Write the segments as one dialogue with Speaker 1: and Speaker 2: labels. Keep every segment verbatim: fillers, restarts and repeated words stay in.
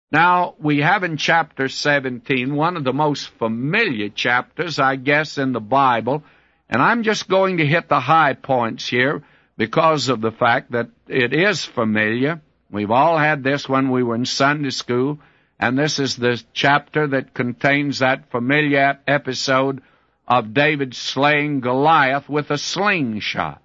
Speaker 1: Now, we have in chapter seventeen one of the most familiar chapters, I guess, in the Bible, and I'm just going to hit the high points here because of the fact that it is familiar. We've all had this when we were in Sunday school, and this is the chapter that contains that familiar episode of David slaying Goliath with a slingshot.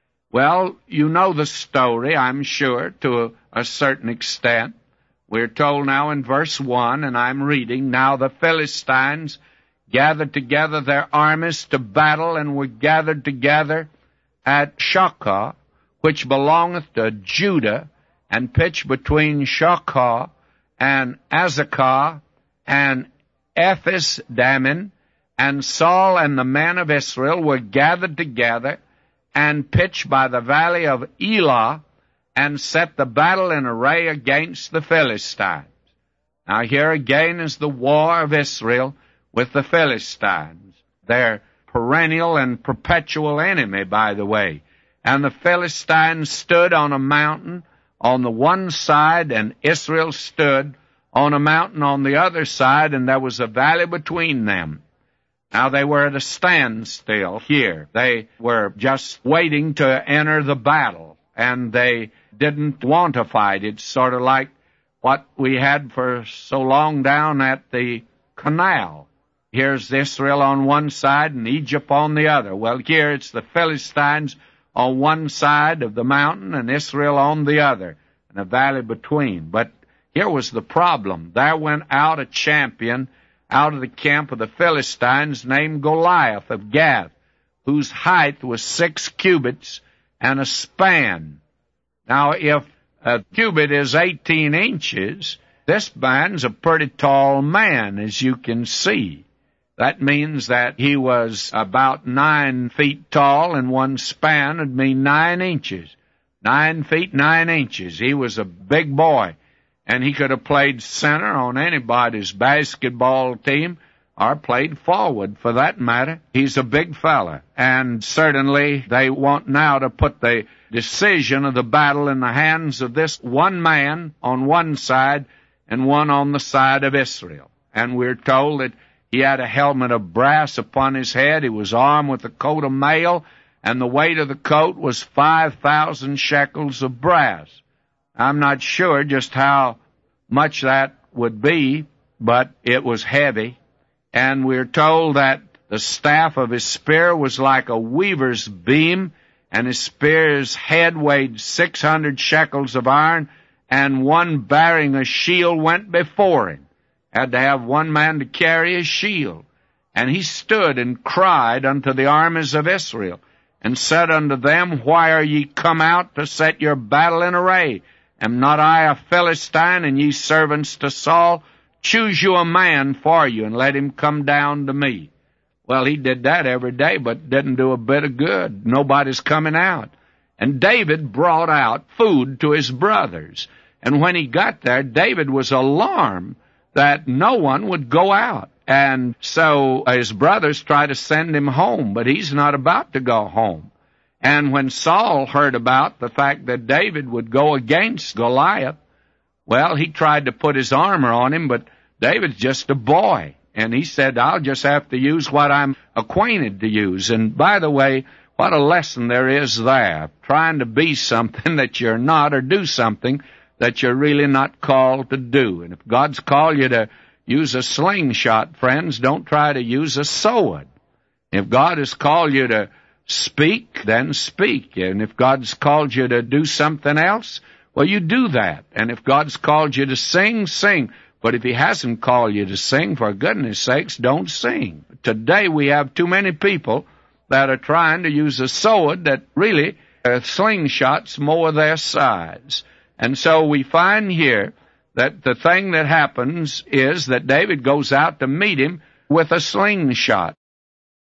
Speaker 1: Well, you know the story, I'm sure, to a certain extent. We're told now in verse one, and I'm reading, "Now the Philistines gathered together their armies to battle, and were gathered together at Shochoh, which belongeth to Judah, and pitched between Shochoh and Azekah and Ephes-dammim. And Saul and the men of Israel were gathered together, and pitched by the valley of Elah, and set the battle in array against the Philistines." Now here again is the war of Israel with the Philistines, their perennial and perpetual enemy, by the way. And the Philistines stood on a mountain on the one side, and Israel stood on a mountain on the other side, and there was a valley between them. Now, they were at a standstill here. They were just waiting to enter the battle, and they didn't want to fight. It's sort of like what we had for so long down at the canal. Here's Israel on one side and Egypt on the other. Well, here it's the Philistines on one side of the mountain and Israel on the other, and a valley between. But here was the problem. There went out a champion out of the camp of the Philistines named Goliath of Gath, whose height was six cubits and a span. Now, if a cubit is eighteen inches, this man's a pretty tall man, as you can see. That means that he was about nine feet tall, and one span would mean nine inches. Nine feet, nine inches. He was a big boy. And he could have played center on anybody's basketball team, or played forward, for that matter. He's a big fella. And certainly they want now to put the decision of the battle in the hands of this one man on one side and one on the side of Israel. And we're told that he had a helmet of brass upon his head. He was armed with a coat of mail, and the weight of the coat was five thousand shekels of brass. I'm not sure just how much that would be, but it was heavy. And we're told that the staff of his spear was like a weaver's beam, and his spear's head weighed six hundred shekels of iron, and one bearing a shield went before him. Had to have one man to carry his shield. And he stood and cried unto the armies of Israel, and said unto them, Why are ye come out to set your battle in array? Am not I a Philistine, and ye servants to Saul? Choose you a man for you, and let him come down to me. Well, he did that every day, but didn't do a bit of good. Nobody's coming out. And David brought out food to his brothers. And when he got there, David was alarmed that no one would go out. And so his brothers tried to send him home, but he's not about to go home. And when Saul heard about the fact that David would go against Goliath, well, he tried to put his armor on him, but David's just a boy. And he said, I'll just have to use what I'm acquainted to use. And by the way, what a lesson there is there, trying to be something that you're not, or do something that you're really not called to do. And if God's called you to use a slingshot, friends, don't try to use a sword. If God has called you to speak, then speak. And if God's called you to do something else, well, you do that. And if God's called you to sing, sing. But if he hasn't called you to sing, for goodness sakes, don't sing. Today we have too many people that are trying to use a sword that really, a slingshot's more their size. And so we find here that the thing that happens is that David goes out to meet him with a slingshot.